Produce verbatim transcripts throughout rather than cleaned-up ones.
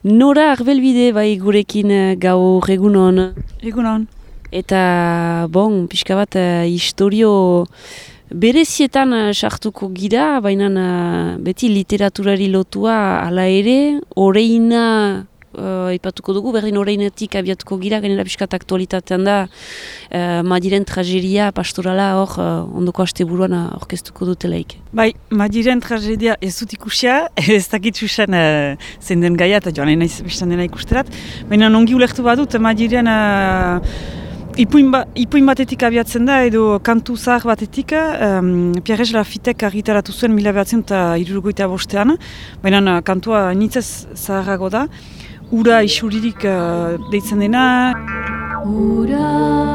Nora Arbelbide bai gurekin eh, gaur egunon. Egunon. Eta, bon, pixka bat, uh, historio berezietan uh, sartuko gira, baina uh, beti literaturari lotua ala ere, oreina uh, ipatuko dugu, berdin oreinetik abiatuko gira, genera pixka aktualitatean da, uh, Madiren tragedia pastorala hor uh, ondoko asteburuan uh, orkestuko dutelaik. Bai, Madiren tragedia ez dut ikusia, ez dakit susen uh, zen den gaia, eta joan nahi biztan dena ikusterat, baina ongi ulertu badut, Madiren uh, Ipuin, ba, ipuin batetik abiatzen da, edo kantu zahar batetik, um, Pierre Lafitek argitaratu zuen mila behatzen eta hirurogeita bostean, baina kantua nitzez zaharrago da, ura isuririk uh, deitzen dena. Ura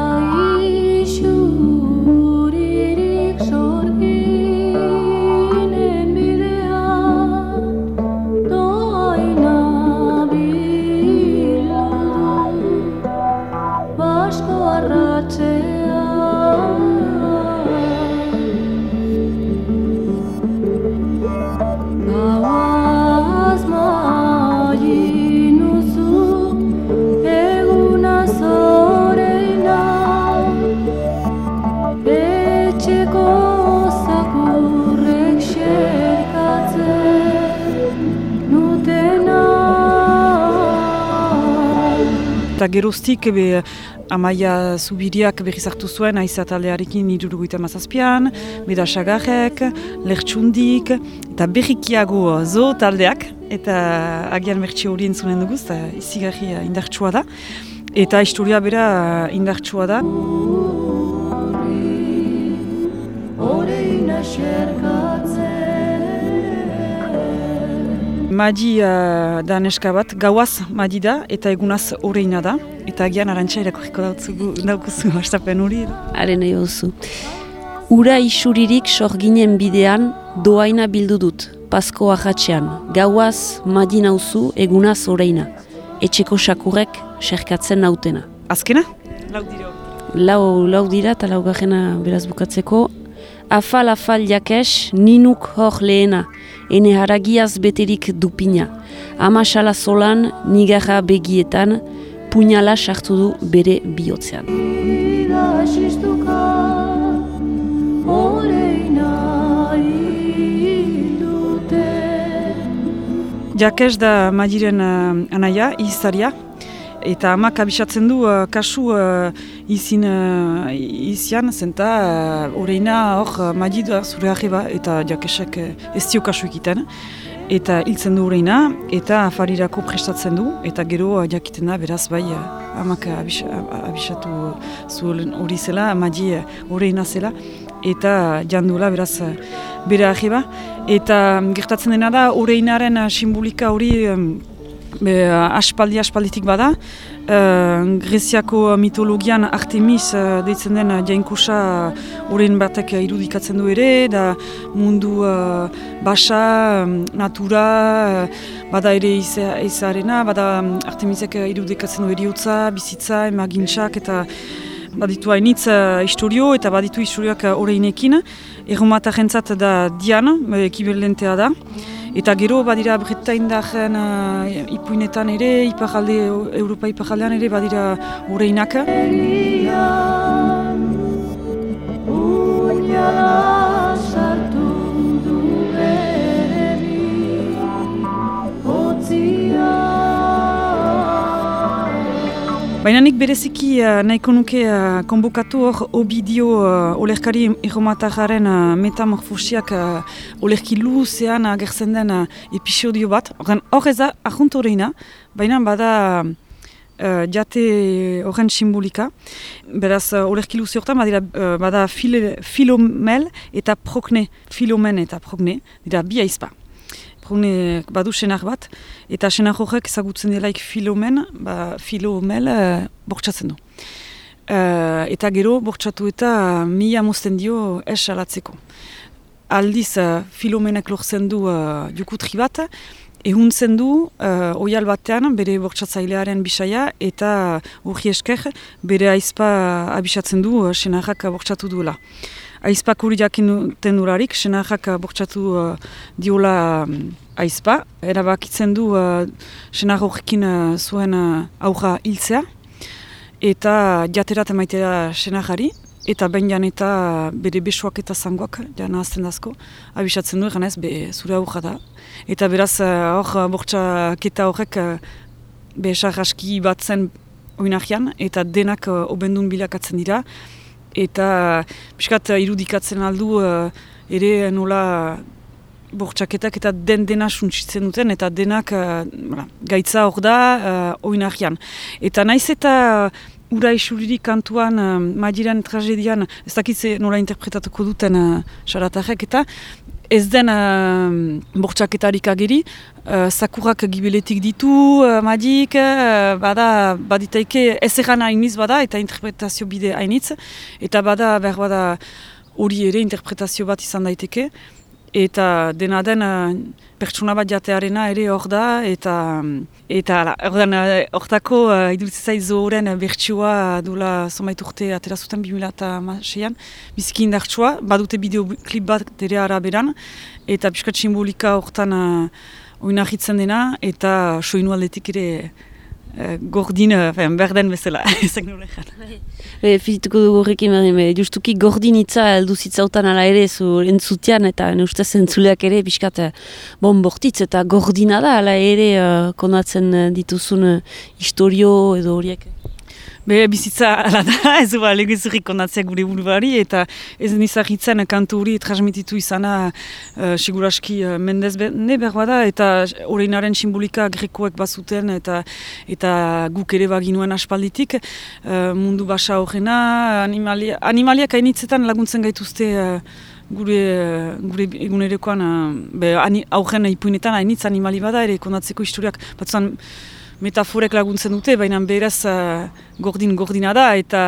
isuririk sorginen bidea, doaina Basko arratzea. Gauaz mainuzu eguna zoreina, etxeko zakurrek xerkatzen nutena. Eta geroztik, ebe, Amaia Zubiriak berriz hartu zuen Aiza taldearekin hirurogeita hamazazpian, Beda Sagarrek, Lertxundik, eta berrikiago Zo taldeak, eta agian mertxe hori entzunen dugu, eta izigarri indartsua da, eta historia bera indartsua da. Madi uh, da neska bat, gauaz Madi da, eta egunaz oreina da, eta agian arantxa irakorriko daukuzu hastapen hori. Haren nahi duzu. Ura isuririk sorginen bidean doaina bildu dut, Pasko ahatxean, gauaz Madi nauzu egunaz oreina, etxeko sakurrek serkatzen nautena. Azkena? Lau dira hori. Lau, lau dira eta laugarrena beraz bukatzeko. Afal, afal jakes, ninuk hor lehena, ene haragiaz beterik dupina. Amasala solan, nigarra begietan, puñala sartu du bere bihotzean. Jakes da Madiren uh, anaia, izaria, eta amak abisatzen du uh, kasu uh, izin uh, izian, zenta uh, oreina hor uh, Madi da zure arreba, eta Jakesek uh, ez dio kasu egiten. Eta hiltzen du oreina, eta afarirako prestatzen du, eta gero uh, jakiten da, beraz bai, uh, amak abis, abisatu uh, zuen hori zela, Madi uh, oreina zela, eta jandula beraz uh, bere arreba. Eta um, gertatzen dena da, oreinaren uh, simbolika hori um, Be, aspaldi aspalditik bada, uh, Greziako mitologian Artemis uh, deitzen den jainkusa horren batek irudikatzen du ere, da mundu uh, basa, um, natura, uh, bada ere izarena, bada um, Artemisek irudikatzen du eriotza, bizitza, emagintzak, eta baditu hainitz uh, historio, eta baditu historioak horreinekin. Erromatarrentzat da Diana, ekibalentea da. Eta gero badira Bretaindaren uh, ipuinetan ere, iparalde, Europa iparaldean ere badira oreinak. Baina nik bereziki uh, nahiko nuke uh, konbokatu hor Obidio uh, olerkari erromatarraren uh, metamorfosiak uh, olerki luzean agertzen den uh, episodio bat. Hor ez da ahunt horreina, baina bada uh, jate horren simbolika. Beraz, uh, olerki luze horretan badira, uh, bada fil, Filomel eta Prokne. Filomen eta Prokne, dira bi aizpa. Prokne badu senar bat, eta senar horrek ezagutzen delaik Filomen, ba, Filomel uh, bortxatzen du. Uh, eta gero bortxatu eta uh, mila mozten dio es alatzeko. Aldiz uh, Filomenek lortzen du uh, jukutri bat, ehuntzen du uh, oial batean bere bortxatzailearen bisaia, eta hori esker bere aizpa abisatzen du uh, senarrak bortxatu duela. aizpak hori jakin duten durarik, senarrak bortxatu uh, diola um, aizpa. Erabakitzen du uh, senar horrekin uh, zuen uh, aurra hiltzea, eta jaterat emaitera senarari, eta ben jan eta bere besoak eta zangoak, jana azten dazko, abisatzen du eganez, be zure aurra da. Eta beraz, hor uh, bortxaketa horrek uh, be sarraski bat zen oinahian, eta denak uh, obendun bilakatzen dira, eta piskat uh, irudikatzen aldu uh, ere nola bortxaketak eta den dena suntsitzen duten, eta denak uh, bera, gaitza hor da uh, oinahian. Eta naiz eta uh, ura isuririk kantuan uh, Madiren tragedian, ez dakitze nola interpretatuko duten uh, xaratarrek, eta ez den uh, bortxaketarik ageri, uh, sakurak gibeletik ditu, uh, Madik, uh, bada, baditaike ez egan hainiz bada, eta interpretazio bide hainitz, eta bada, behar bada, hori ere interpretazio bat izan daiteke, eta dena den uh, pertsona bat jatearena ere hor da, eta eta hortako uh, iduritzen zaiz zoren bertsioa dula zonbait urte atera zuten bi mila hamaseian, biziki indartsua, badute bideoklip bat ere araberan, eta piskat simbolika hortan uh, oinahitzen dena, eta soinu aldetik ere uh, gordin, uh, berden bezala, ezak nola egan. Fizituko dugu horrekin, justuki gordinitza heldu zitzautan ala ere zu entzutian, eta ustez entzuleak ere pixkat bon bortitz eta gordina da ala ere uh, konatzen dituzun uh, historio edo horiek. Be, bizitza ala da, ez ba legezurrik kondatzea gure buruari, eta ez nizahitzen kantu hori transmititu izana uh, siguraski uh, mendez be, ne behar da, eta horreinaren simbolika grekoek bazuten, eta eta guk ere baginuen aspalditik, uh, mundu basa horrena, animalia, animaliak hainitzetan laguntzen gaituzte uh, gure, gure egunerekoan, uh, aurren ipuinetan hainitz animali bada ere kondatzeko historiak, batzuan metaforek laguntzen dute, baina beraz uh, gordin-gordina da, eta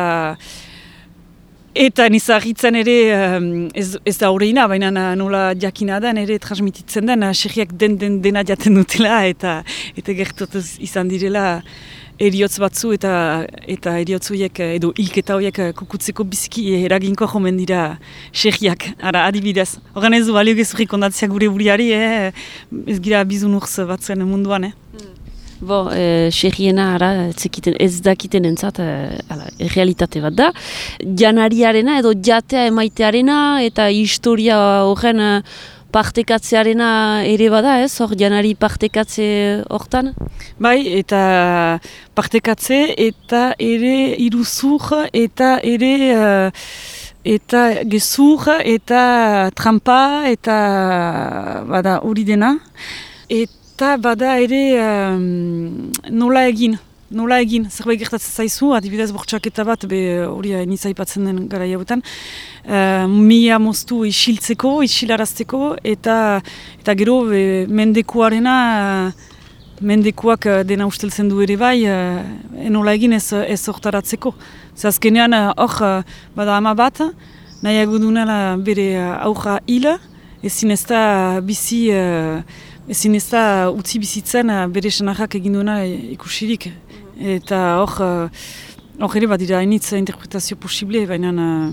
eta nizahitzen ere um, ez, ez da horreina, baina nola jakina da, nire transmititzen den, segiak den, den dena jaten dutela, eta eta gertotuz izan direla eriotz batzu, eta eta eriotz horiek, edo hilketa horiek kukutzeko biziki eraginko jomen dira segiak, ara adibidez. Horren ez du balio gezurrik ondatzea gure buriari, eh? Ez gira bizun urz batzuen munduan, eh? Mm. Bo, e, segiena ara, ez dakiten entzat, e, ala, realitate bat da. Janariarena edo jatea emaitearena eta historia horren partekatzearena ere bada, ez? Hor janari partekatze hortan? Bai, eta partekatze eta ere iruzur eta ere uh, eta gezur eta trampa eta bada hori dena. Et Eta bada ere um, nola egin, nola egin, zerbait gertatzen zaizu, adibidez bortxaketa bat, be hori nitza aipatzen den gara jauetan, uh, mila moztu isiltzeko, isilarazteko, eta eta gero be, mendekuarena, mendekuak dena usteltzen du ere bai, uh, nola egin ez, ez hortaratzeko. Zer azkenean hor uh, bada ama bat, nahiago dunela bere aurra hila, ezin ez da bizi... Uh, Ezin ez da utzi bizitzen bere senarrak egin duena ikusirik. Eta hor, hor ere bat dira hainitz interpretazio posible, baina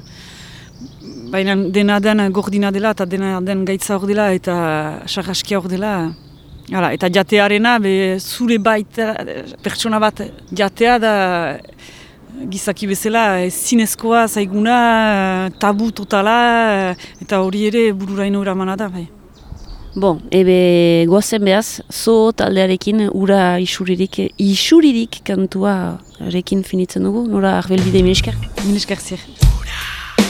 baina dena den gordina dela eta dena den gaitza hor dela eta sarraskia hor dela. Hala, eta jatearena, be, zure baita pertsona bat jatea da gizaki bezala zinezkoa, zaiguna, tabu totala, eta hori ere bururaino eramana da. Bai. Bon, ebe goazen behaz, zo taldearekin ura isuririk, isuririk kantua rekin finitzen dugu, nora arbelbide minesker? Minesker zier. Ura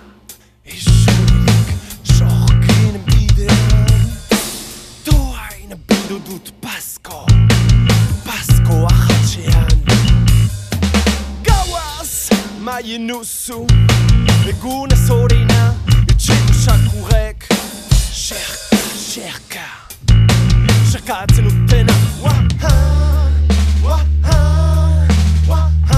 isuririk sorkin bidean, doain bildu dut pasko, pasko ahatxean. Gauaz, maien nuzu, egunez horreina, etxeko sakurek, xerka. Xerka, xerkatzen utena. Waha, waha, waha.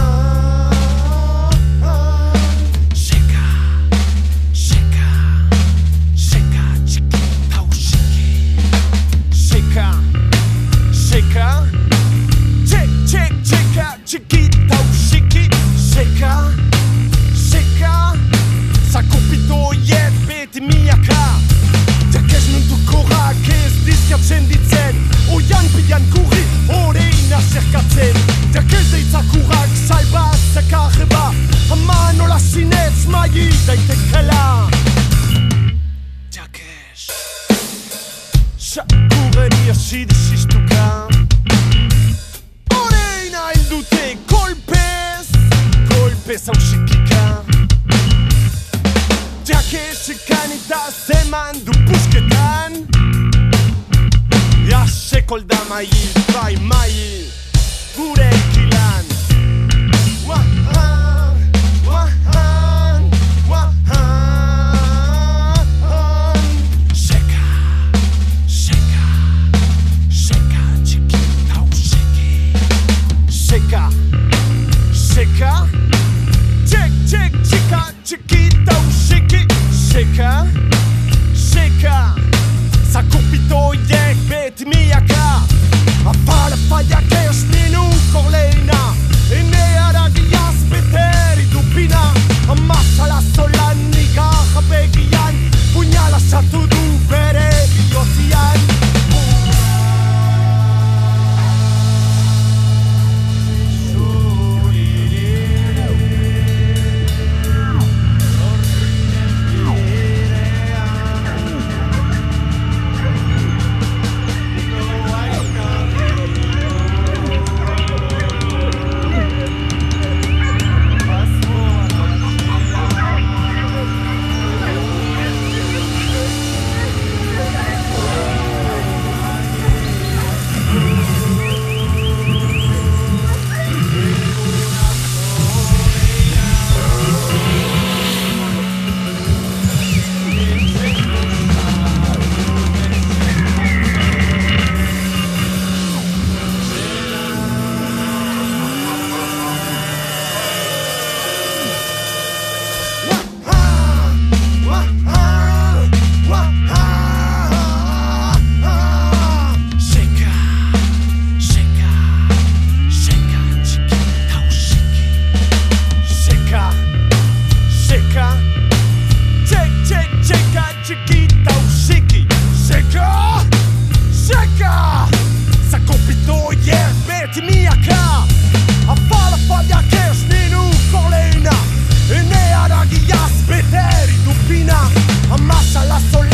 Xeka, xeka, xeka, txikita usiki. Xeka, xeka, txek, txek, txeka, txikita usiki. Xeka, xeka, sakopito ye. hasi desistuka. Horeina hildute kolpez, kolpez hausikika. Jakesekan eta zeman du busketan. Ja sekolda mail, bai mail, gure ekilan. Wahan, wahan, wahan. Seka, seka, seka txikita usiki. Seka, seka, txek, txek, txika txikita usiki. Seka, seka, zakupitoiek beti miaka. Afara faiak ez ninuko lehina. Ene aragiaz beteri dupina. Amasala zolan niga jabegian. Puñala sartu du bere bihotzian. Ammassa la sola